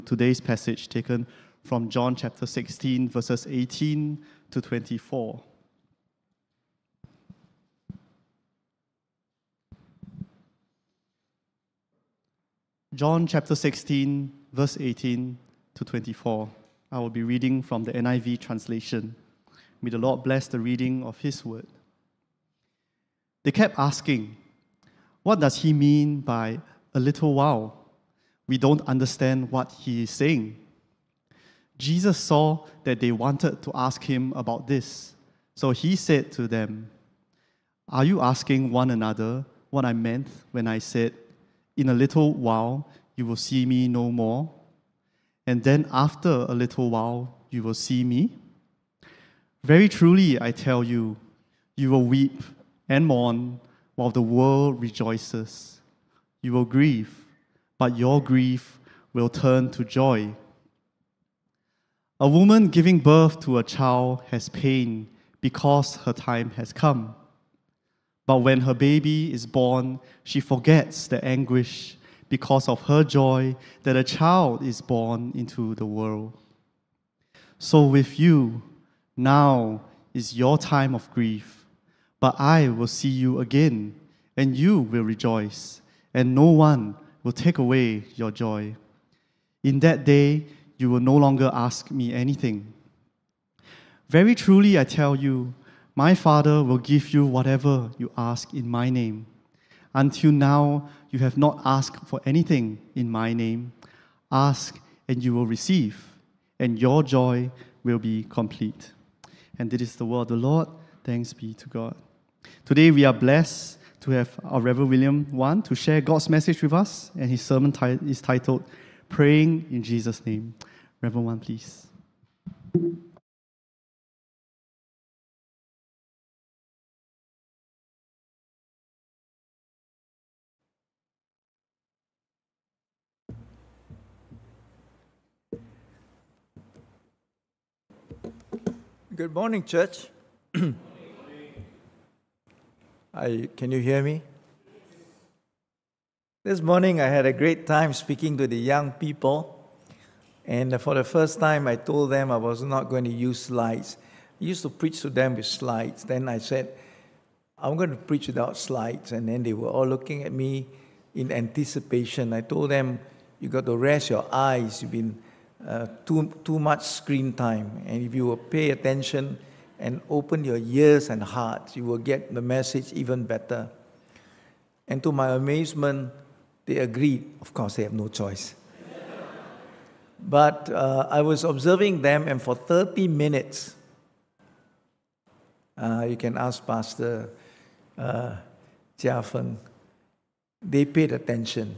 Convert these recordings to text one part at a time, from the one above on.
Today's passage taken from John chapter 16, verses 18 to 24. John chapter 16, verse 18 to 24. I will be reading from the NIV translation. May the Lord bless the reading of His word. They kept asking, "What does He mean by a little while? We don't understand what He is saying." Jesus saw that they wanted to ask Him about this, so He said to them, "Are you asking one another what I meant when I said, 'In a little while you will see me no more, and then after a little while you will see me'? Very truly I tell you, you will weep and mourn while the world rejoices. You will grieve, but your grief will turn to joy. A woman giving birth to a child has pain because her time has come. But when her baby is born, she forgets the anguish because of her joy that a child is born into the world. So with you, now is your time of grief, but I will see you again, and you will rejoice, and no one will take away your joy. In that day, you will no longer ask me anything. Very truly I tell you, my Father will give you whatever you ask in my name. Until now, you have not asked for anything in my name. Ask, and you will receive, and your joy will be complete." And this is the word of the Lord. Thanks be to God. Today we are blessed to have our Reverend William Wan to share God's message with us, and his sermon is titled, "Praying in Jesus' Name." Reverend Wan, please. Good morning, church. Can you hear me? This morning I had a great time speaking to the young people, and for the first time I told them I was not going to use slides. I used to preach to them with slides. Then I said, I'm going to preach without slides, and then they were all looking at me in anticipation. I told them, you got to rest your eyes. You've been too much screen time, and if you will pay attention and open your ears and hearts, you will get the message even better. And to my amazement, they agreed. Of course, they have no choice. But I was observing them, and for 30 minutes, you can ask Pastor Jia Feng, they paid attention.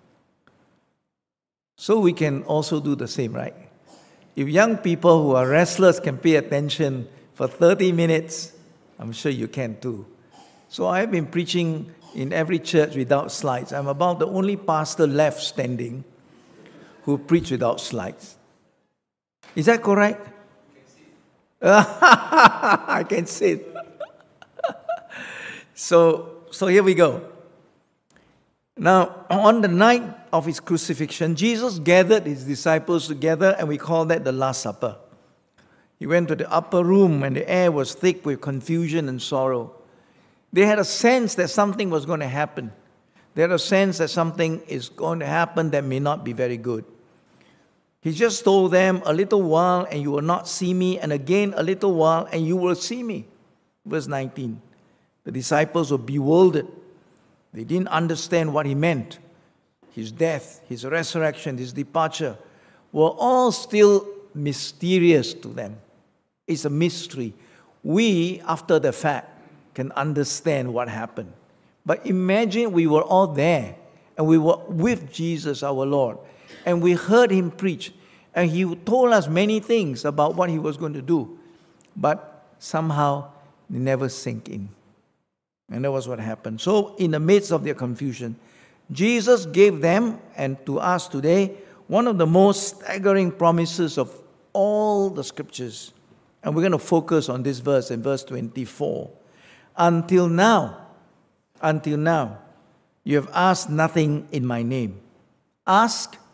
So we can also do the same, right? If young people who are restless can pay attention for 30 minutes, I'm sure you can too. So I've been preaching in every church without slides. I'm about the only pastor left standing who preach without slides. Is that correct? I can see it. So here we go. Now, on the night of his crucifixion, Jesus gathered his disciples together, and we call that the Last Supper. He went to the upper room, and the air was thick with confusion and sorrow. They had a sense that something was going to happen. They had a sense that something is going to happen that may not be very good. He just told them, "A little while and you will not see me, and again a little while and you will see me." Verse 19. The disciples were bewildered. They didn't understand what he meant. His death, his resurrection, his departure were all still mysterious to them. It's a mystery. We, after the fact, can understand what happened. But imagine we were all there, and we were with Jesus, our Lord, and we heard him preach, and he told us many things about what he was going to do, but somehow they never sink in. And that was what happened. So in the midst of their confusion, Jesus gave them, and to us today, one of the most staggering promises of all the scriptures. And we're going to focus on this verse in verse 24. Until now, you have asked nothing in my name. Ask,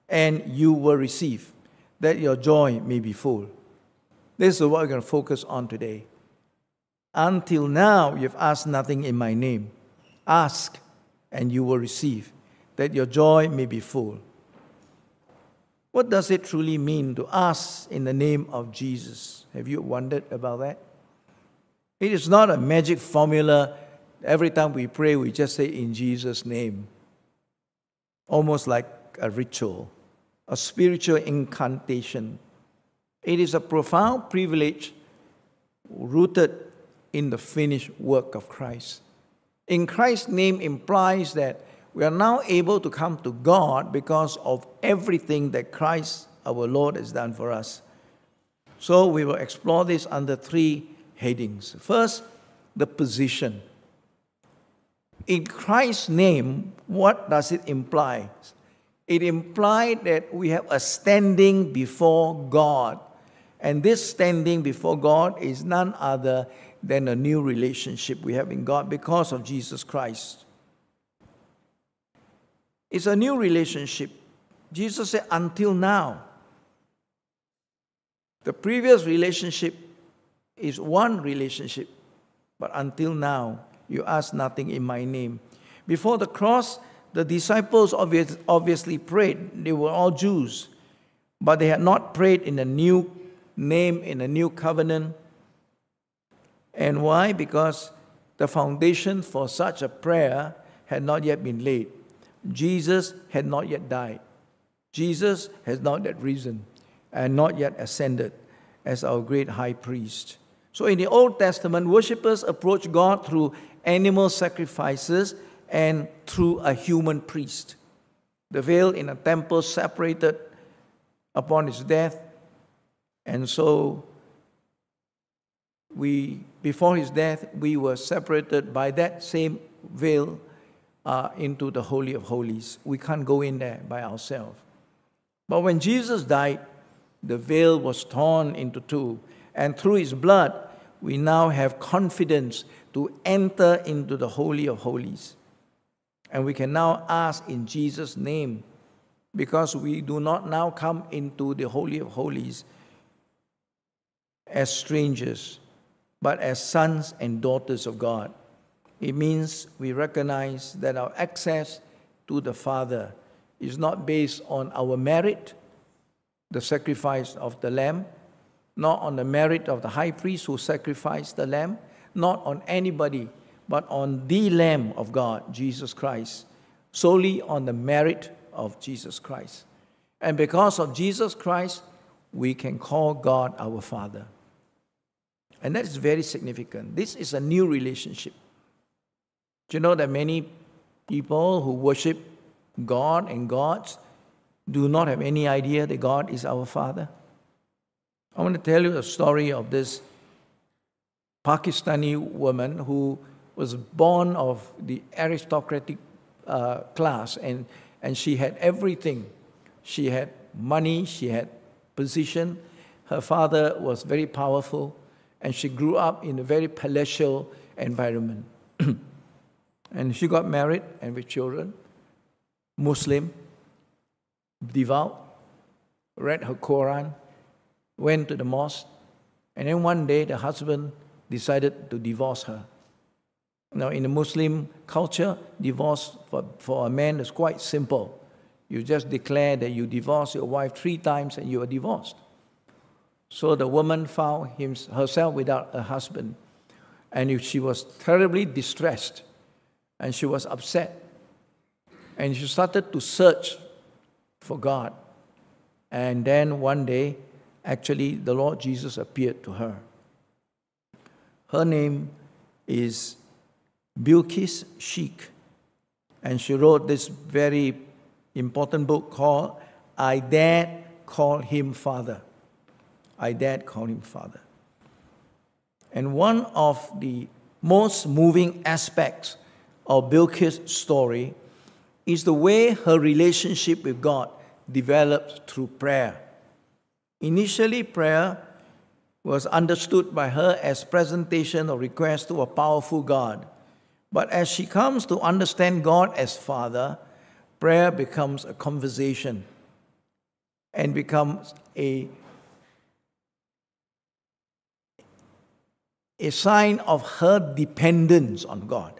and you will receive, that your joy may be full. This is what we're going to focus on today. Until now, you've asked nothing in my name. Ask, and you will receive, that your joy may be full. What does it truly mean to ask in the name of Jesus? Have you wondered about that? It is not a magic formula. Every time we pray, we just say in Jesus' name. Almost like a ritual, a spiritual incantation. It is a profound privilege rooted in the finished work of Christ. In Christ's name implies that we are now able to come to God because of everything that Christ, our Lord, has done for us. So we will explore this under three headings. First, the position. In Christ's name, what does it imply? It implies that we have a standing before God. And this standing before God is none other than a new relationship we have in God because of Jesus Christ. It's a new relationship. Jesus said, until now. The previous relationship is one relationship, but until now, you ask nothing in my name. Before the cross, the disciples obviously prayed. They were all Jews, but they had not prayed in a new name, in a new covenant. And why? Because the foundation for such a prayer had not yet been laid. Jesus had not yet died. Jesus has not yet risen and not yet ascended as our great high priest. So in the Old Testament, worshippers approached God through animal sacrifices and through a human priest. The veil in a temple separated upon his death, and so before his death, we were separated by that same veil into the Holy of Holies. We can't go in there by ourselves. But when Jesus died, the veil was torn into two, and through his blood, we now have confidence to enter into the Holy of Holies. And we can now ask in Jesus' name, because we do not now come into the Holy of Holies as strangers, but as sons and daughters of God. It means we recognize that our access to the Father is not based on our merit, the sacrifice of the Lamb, not on the merit of the high priest who sacrificed the Lamb, not on anybody, but on the Lamb of God, Jesus Christ, solely on the merit of Jesus Christ. And because of Jesus Christ, we can call God our Father. And that is very significant. This is a new relationship. Do you know that many people who worship God and gods do not have any idea that God is our Father? I want to tell you a story of this Pakistani woman who was born of the aristocratic class, and she had everything. She had money, she had position. Her father was very powerful, and she grew up in a very palatial environment. And she got married and with children, Muslim, devout, read her Quran, went to the mosque, and then one day the husband decided to divorce her. Now, in the Muslim culture, divorce for a man is quite simple. You just declare that you divorce your wife 3 times and you are divorced. So the woman found herself without a husband, and she was terribly distressed, and she was upset. And she started to search for God. And then one day, actually, the Lord Jesus appeared to her. Her name is Bilqis Sheikh, and she wrote this very important book called I Dared Call Him Father. I Dared Call Him Father. And one of the most moving aspects of Bilqis' story is the way her relationship with God developed through prayer. Initially, prayer was understood by her as presentation or request to a powerful God. But as she comes to understand God as Father, prayer becomes a conversation and becomes a sign of her dependence on God.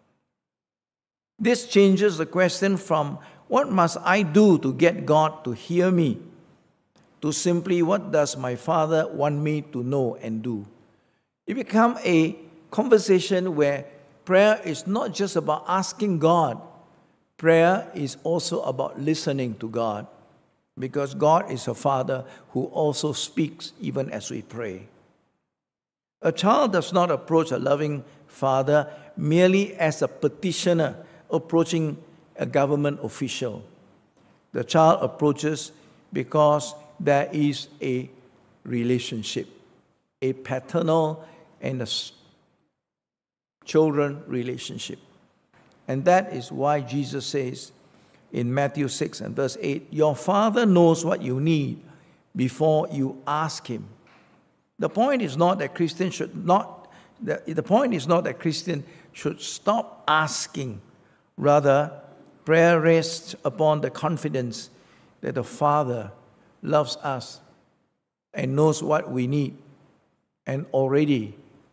This changes the question from what must I do to get God to hear me to simply what does my Father want me to know and do. It becomes a conversation where prayer is not just about asking God. Prayer is also about listening to God, because God is a Father who also speaks even as we pray. A child does not approach a loving father merely as a petitioner approaching a government official. The child approaches because there is a relationship, a paternal and a children relationship. And that is why Jesus says in Matthew 6 and verse 8, your Father knows what you need before you ask Him. The point is not that Christians should stop asking. Rather, prayer rests upon the confidence that the Father loves us and knows what we need and already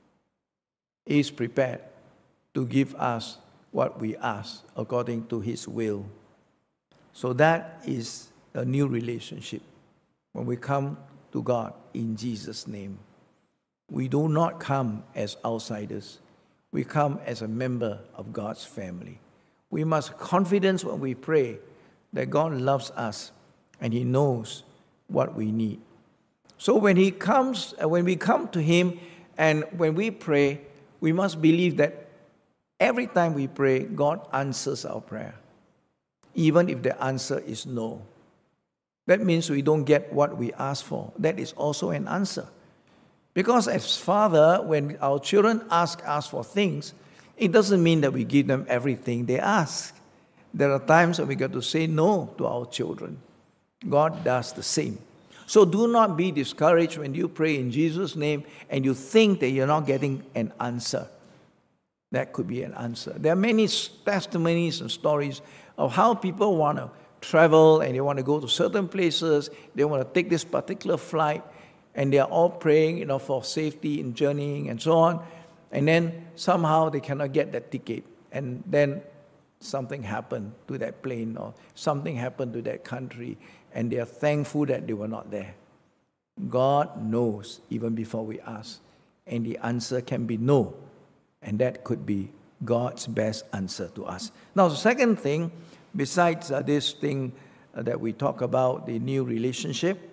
is prepared to give us what we ask according to His will. So that is a new relationship. When we come to God in Jesus' name, we do not come as outsiders. We come as a member of God's family. We must have confidence when we pray that God loves us and He knows what we need. So when we come to Him and when we pray, we must believe that every time we pray, God answers our prayer, even if the answer is no. That means we don't get what we ask for. That is also an answer. Because as Father, when our children ask us for things, it doesn't mean that we give them everything they ask. There are times when we got to say no to our children. God does the same. So do not be discouraged when you pray in Jesus' name and you think that you're not getting an answer. That could be an answer. There are many testimonies and stories of how people want to travel and they want to go to certain places. They want to take this particular flight and they are all praying, for safety in journeying and so on. And then somehow they cannot get that ticket. And then something happened to that plane or something happened to that country. And they are thankful that they were not there. God knows even before we ask. And the answer can be no. And that could be God's best answer to us. Now, the second thing, besides this thing that we talk about, the new relationship,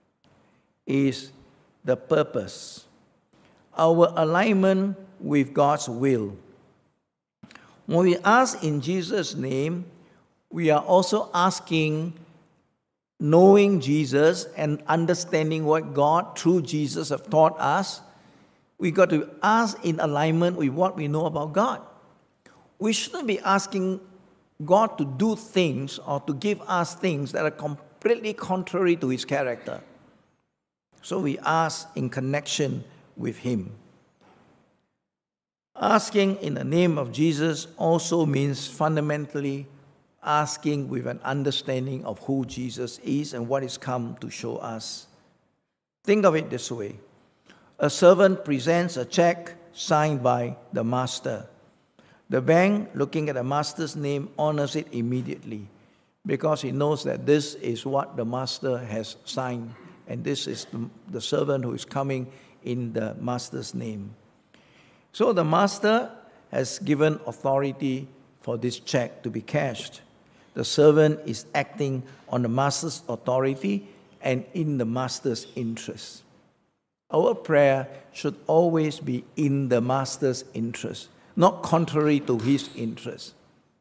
is the purpose. Our alignment with God's will. When we ask in Jesus' name, we are also asking, knowing Jesus and understanding what God through Jesus have taught us. We got to ask in alignment with what we know about God. We shouldn't be asking God to do things or to give us things that are completely contrary to His character. So we ask in connection with Him. Asking in the name of Jesus also means fundamentally asking with an understanding of who Jesus is and what He's come to show us. Think of it this way. A servant presents a check signed by the master. The bank, looking at the master's name, honors it immediately because he knows that this is what the master has signed and this is the servant who is coming in the master's name. So the master has given authority for this check to be cashed. The servant is acting on the master's authority and in the master's interest. Our prayer should always be in the master's interest, not contrary to his interest.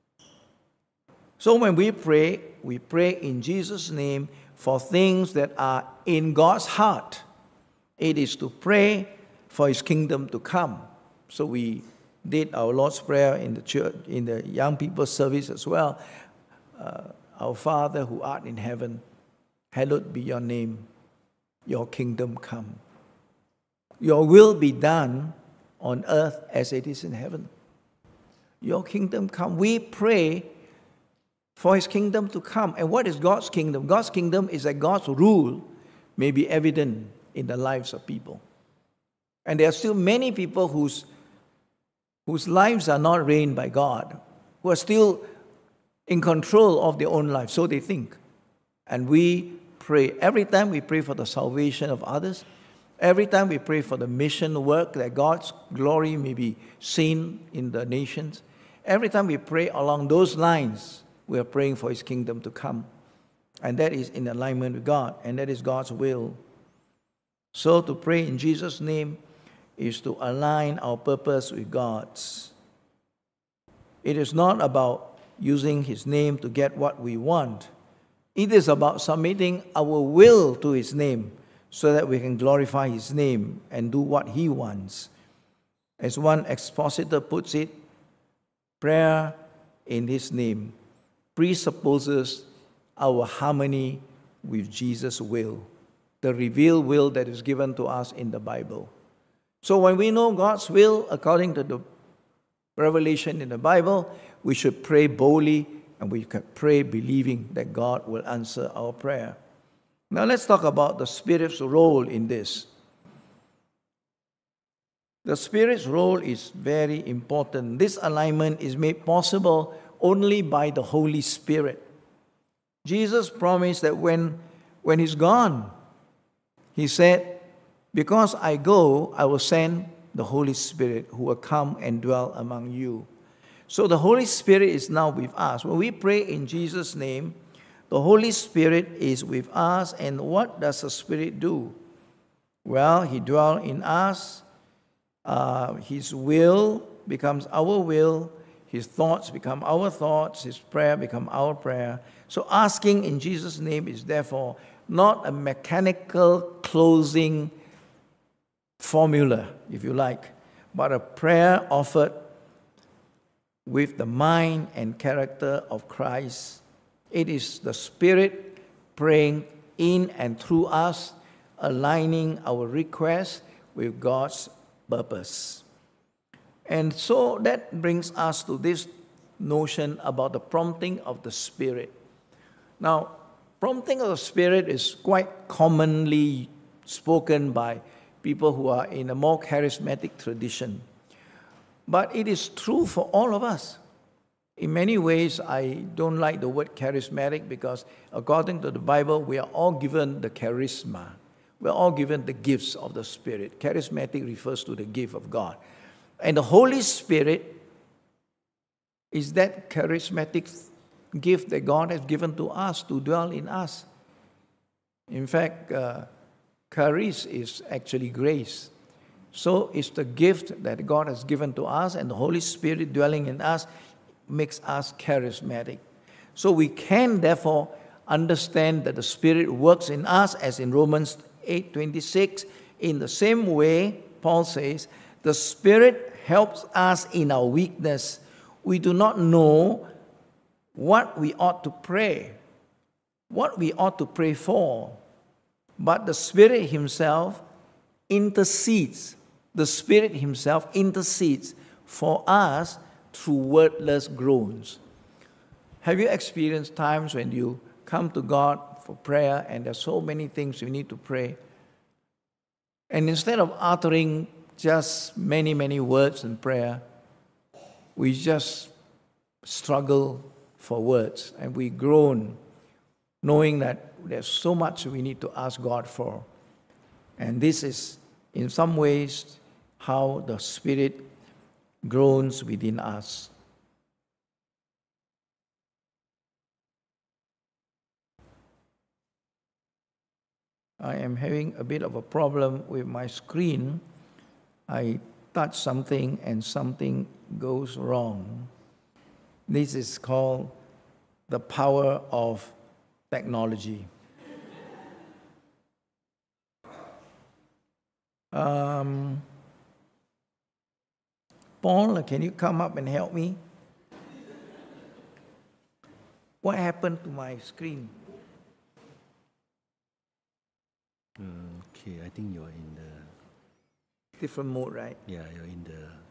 So when we pray in Jesus' name for things that are in God's heart. It is to pray for His kingdom to come. So we did our Lord's Prayer in the church, in the young people's service as well. Our Father who art in heaven, hallowed be your name. Your kingdom come. Your will be done on earth as it is in heaven. Your kingdom come. We pray for his kingdom to come. And what is God's kingdom? God's kingdom is that God's rule may be evident in the lives of people. And there are still many people whose lives are not reigned by God, who are still in control of their own life, so they think. And we pray. Every time we pray for the salvation of others, every time we pray for the mission work that God's glory may be seen in the nations, every time we pray along those lines, we are praying for his kingdom to come. And that is in alignment with God, and that is God's will. So to pray in Jesus' name is to align our purpose with God's. It is not about using his name to get what we want. It is about submitting our will to his name so that we can glorify his name and do what he wants. As one expositor puts it, prayer in his name presupposes our harmony with Jesus' will, the revealed will that is given to us in the Bible. So when we know God's will according to the revelation in the Bible, we should pray boldly, and we can pray believing that God will answer our prayer. Now let's talk about the Spirit's role in this. The Spirit's role is very important. This alignment is made possible only by the Holy Spirit. Jesus promised that when he's gone, he said, because I go, I will send the Holy Spirit who will come and dwell among you. So the Holy Spirit is now with us. When we pray in Jesus' name, the Holy Spirit is with us. And what does the Spirit do? Well, he dwells in us. His will becomes our will. His thoughts become our thoughts. His prayer become our prayer. So asking in Jesus' name is therefore not a mechanical closing formula, if you like, but a prayer offered with the mind and character of Christ. It is the Spirit praying in and through us, aligning our requests with God's purpose. And so that brings us to this notion about the prompting of the Spirit. Now, prompting of the Spirit is quite commonly spoken by people who are in a more charismatic tradition. But it is true for all of us. In many ways, I don't like the word charismatic because according to the Bible, we are all given the charisma. We're all given the gifts of the Spirit. Charismatic refers to the gift of God. And the Holy Spirit is that charismatic gift that God has given to us to dwell in us. In fact, charis is actually grace. So it's the gift that God has given to us, and the Holy Spirit dwelling in us makes us charismatic. So we can therefore understand that the Spirit works in us, as in Romans 8:26. In the same way, Paul says, the Spirit helps us in our weakness. We do not know what we ought to pray, what we ought to pray for, but the Spirit Himself intercedes. The Spirit Himself intercedes for us through wordless groans. Have you experienced times when you come to God for prayer and there's so many things you need to pray, and instead of uttering just many, many words in prayer, we just struggle for words and we groan, knowing that there's so much we need to ask God for. And this is, in some ways, how the Spirit groans within us. I am having a bit of a problem with my screen. I touch something and something goes wrong. This is called the power of technology. Paul, can you come up and help me? What happened to my screen? Okay, I think you're in the... Different mode, right? Yeah, you're in the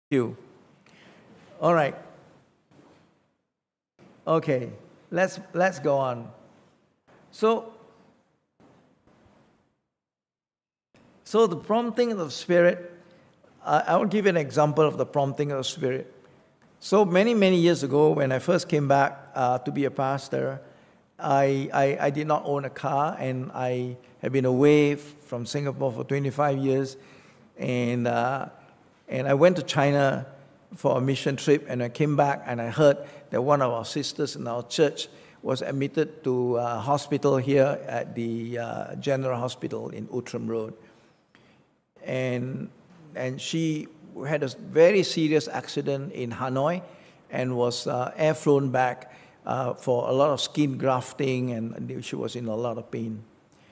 you. All right. Okay, let's go on. So the prompting of the Spirit, I will give you an example of the prompting of the Spirit. So many years ago, when I first came back to be a pastor, I did not own a car, and I had been away from Singapore for 25 years, and I went to China for a mission trip, and I came back and I heard that one of our sisters in our church was admitted to a hospital here at the General Hospital in Outram Road. And she had a very serious accident in Hanoi and was air flown back for a lot of skin grafting, and she was in a lot of pain.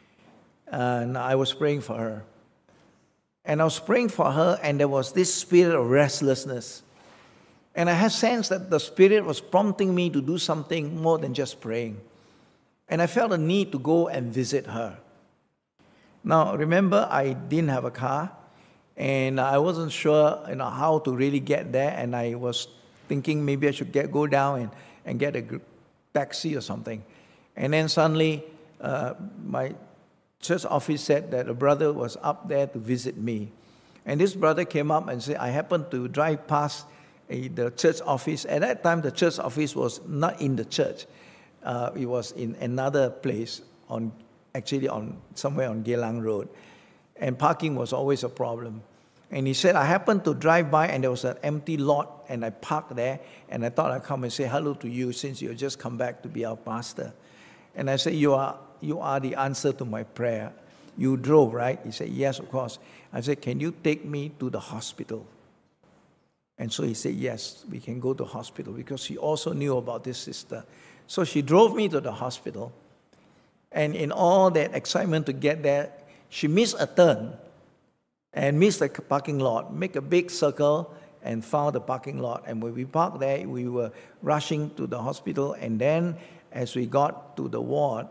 And I was praying for her. And I was praying for her, and there was this spirit of restlessness. And I had sensed that the Spirit was prompting me to do something more than just praying. And I felt a need to go and visit her. Now, remember, I didn't have a car, and I wasn't sure how to really get there, and I was thinking maybe I should go down and get a taxi or something. And then suddenly, my church office said that a brother was up there to visit me. And this brother came up and said, I happened to drive past the church office. At that time, the church office was not in the church. It was in another place, somewhere on Geylang Road. And parking was always a problem. And he said, I happened to drive by, and there was an empty lot, and I parked there, and I thought I'd come and say hello to you since you just come back to be our pastor. And I said, you are the answer to my prayer. You drove, right? He said, yes, of course. I said, can you take me to the hospital? And so he said, yes, we can go to the hospital, because he also knew about this sister. So she drove me to the hospital. And in all that excitement to get there, she missed a turn and missed the parking lot, make a big circle and found the parking lot. And when we parked there, we were rushing to the hospital. And then as we got to the ward,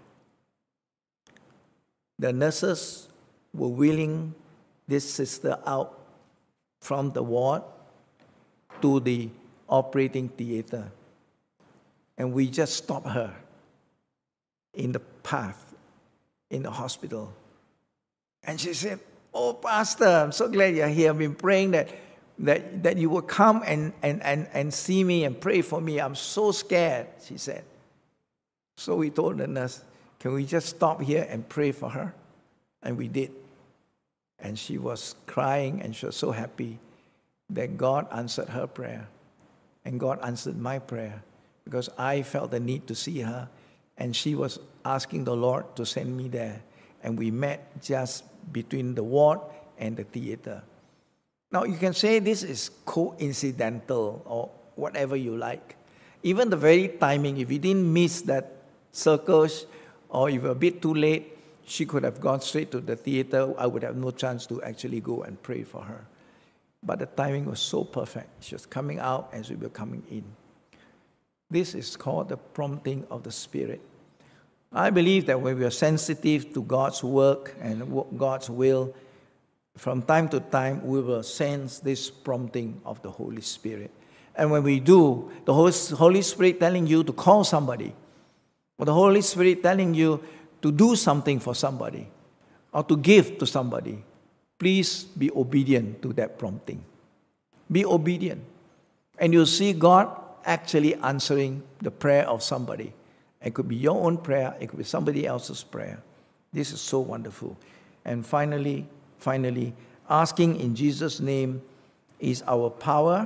the nurses were wheeling this sister out from the ward to the operating theater. And we just stopped her in the path in the hospital. And she said, oh, Pastor, I'm so glad you're here. I've been praying that you will come and see me and pray for me. I'm so scared, she said. So we told the nurse, can we just stop here and pray for her? And we did. And she was crying, and she was so happy that God answered her prayer. And God answered my prayer, because I felt the need to see her, and she was asking the Lord to send me there. And we met just between the ward and the theater. Now, you can say this is coincidental or whatever you like. Even the very timing, if you didn't miss that circle, or if you were a bit too late, she could have gone straight to the theater. I would have no chance to actually go and pray for her. But the timing was so perfect. She was coming out as we were coming in. This is called the prompting of the Spirit. I believe that when we are sensitive to God's work and God's will, from time to time we will sense this prompting of the Holy Spirit. And when we do, the Holy Spirit telling you to call somebody, or the Holy Spirit telling you to do something for somebody, or to give to somebody, please be obedient to that prompting. Be obedient. And you'll see God actually answering the prayer of somebody. It could be your own prayer. It could be somebody else's prayer. This is so wonderful. And finally, asking in Jesus' name is our power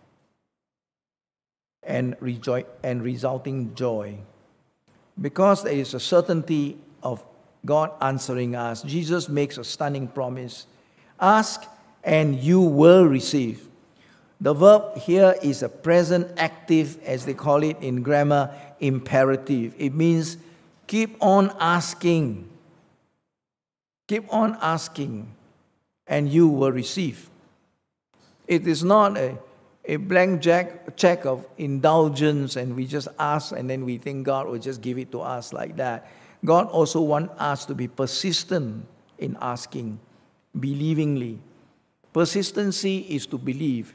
and resulting joy. Because there is a certainty of God answering us, Jesus makes a stunning promise. Ask and you will receive. The verb here is a present active, as they call it in grammar, imperative. It means keep on asking. Keep on asking, and you will receive. It is not a blank check of indulgence, and we just ask, and then we think God will just give it to us like that. God also wants us to be persistent in asking, believingly. Persistency is to believe.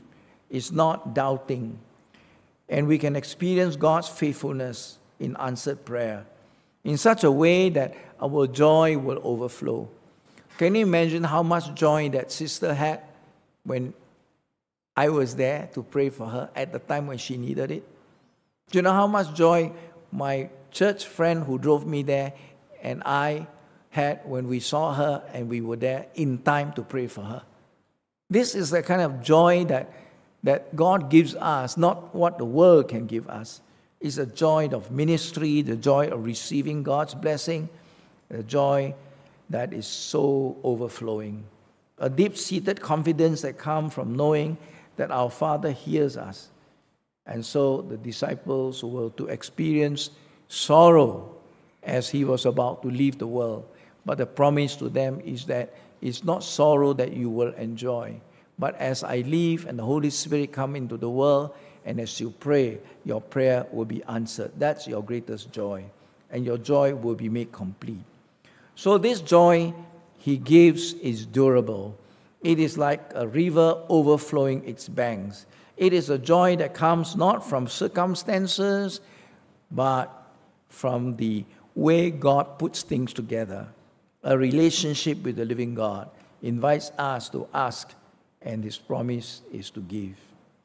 It's not doubting. And we can experience God's faithfulness in answered prayer in such a way that our joy will overflow. Can you imagine how much joy that sister had when I was there to pray for her at the time when she needed it? Do you know how much joy my church friend who drove me there and I had when we saw her and we were there in time to pray for her? This is the kind of joy that God gives us, not what the world can give us. It's a joy of ministry, the joy of receiving God's blessing, the joy that is so overflowing. A deep-seated confidence that comes from knowing that our Father hears us. And so the disciples were to experience sorrow as he was about to leave the world. But the promise to them is that it's not sorrow that you will enjoy. But as I leave and the Holy Spirit come into the world, and as you pray, your prayer will be answered. That's your greatest joy. And your joy will be made complete. So this joy he gives is durable. It is like a river overflowing its banks. It is a joy that comes not from circumstances, but from the way God puts things together. A relationship with the living God invites us to ask, and his promise is to give.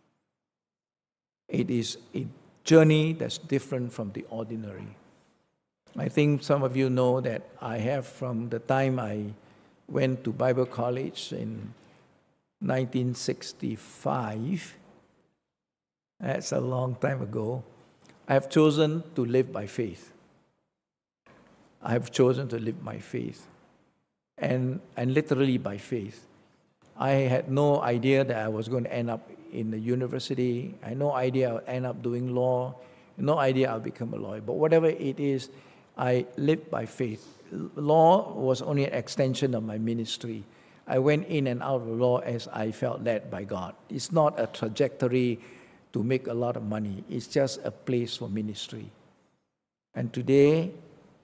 It is a journey that's different from the ordinary. I think some of you know that I have, from the time I went to Bible college in 1965, that's a long time ago, I have chosen to live by faith. I have chosen to live by faith, and literally by faith. I had no idea that I was going to end up in the university. I had no idea I would end up doing law. No idea I'll become a lawyer. But whatever it is, I lived by faith. Law was only an extension of my ministry. I went in and out of law as I felt led by God. It's not a trajectory to make a lot of money. It's just a place for ministry. And today,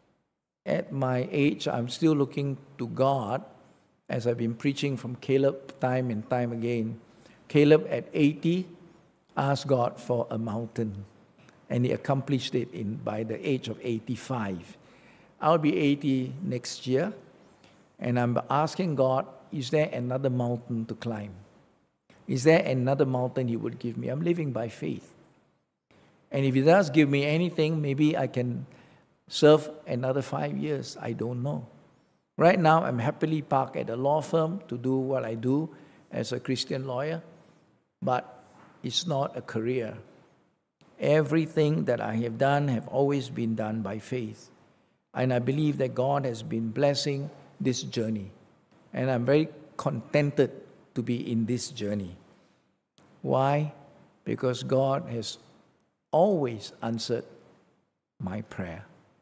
at my age, I'm still looking to God, as I've been preaching from Caleb time and time again. Caleb at 80 asked God for a mountain, and he accomplished it by the age of 85. I'll be 80 next year, and I'm asking God, is there another mountain to climb? Is there another mountain he would give me? I'm living by faith. And if he does give me anything, maybe I can serve another 5 years. I don't know. Right now, I'm happily parked at a law firm to do what I do as a Christian lawyer, but it's not a career. Everything that I have done have always been done by faith. And I believe that God has been blessing this journey. And I'm very contented to be in this journey. Why? Because God has always answered my prayer.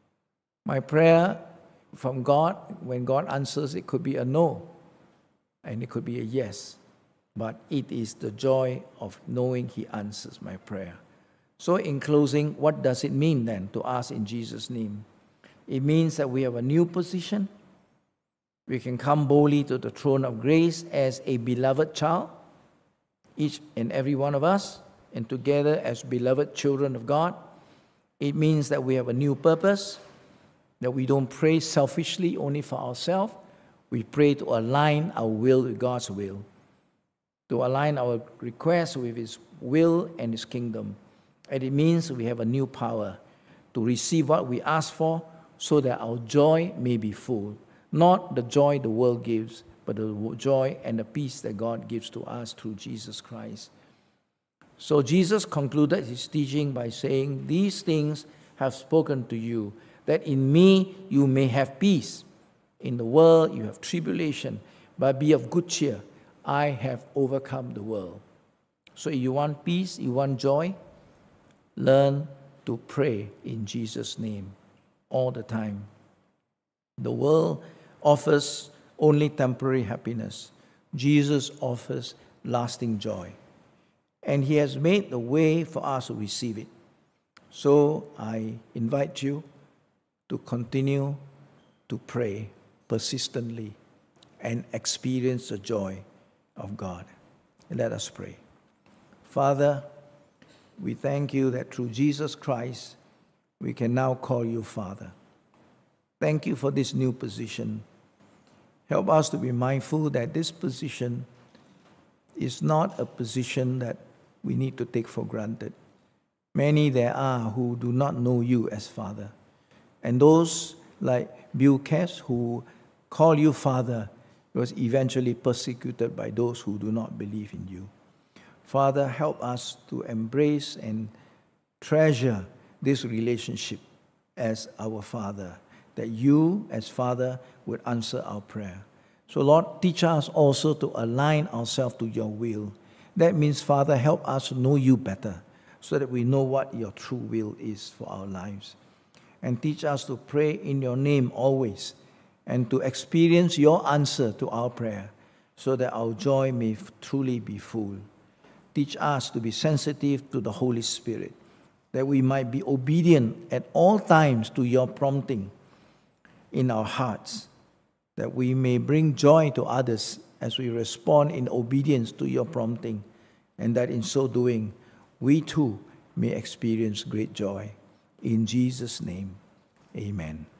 My prayer from God, when God answers, it could be a no, and it could be a yes. But it is the joy of knowing he answers my prayer. So in closing, what does it mean then to ask in Jesus' name? It means that we have a new position. We can come boldly to the throne of grace as a beloved child, each and every one of us, and together as beloved children of God. It means that we have a new purpose, that we don't pray selfishly only for ourselves. We pray to align our will with God's will, to align our requests with his will and his kingdom. And it means we have a new power to receive what we ask for so that our joy may be full. Not the joy the world gives, but the joy and the peace that God gives to us through Jesus Christ. So Jesus concluded his teaching by saying, "These things have spoken to you, that in me you may have peace. In the world you have tribulation, but be of good cheer. I have overcome the world." So if you want peace, you want joy, learn to pray in Jesus' name all the time. The world offers only temporary happiness. Jesus offers lasting joy. And he has made the way for us to receive it. So I invite you to continue to pray persistently and experience the joy of God. Let us pray. Father, we thank you that through Jesus Christ, we can now call you Father. Thank you for this new position. Help us to be mindful that this position is not a position that we need to take for granted. Many there are who do not know you as Father. And those like Bill Cass who call you Father was eventually persecuted by those who do not believe in you. Father, help us to embrace and treasure this relationship as our Father, that you as Father would answer our prayer. So Lord, teach us also to align ourselves to your will. That means, Father, help us to know you better so that we know what your true will is for our lives. And teach us to pray in your name always and to experience your answer to our prayer so that our joy may truly be full. Teach us to be sensitive to the Holy Spirit, that we might be obedient at all times to your prompting in our hearts, that we may bring joy to others as we respond in obedience to your prompting, and that in so doing, we too may experience great joy. In Jesus' name, amen.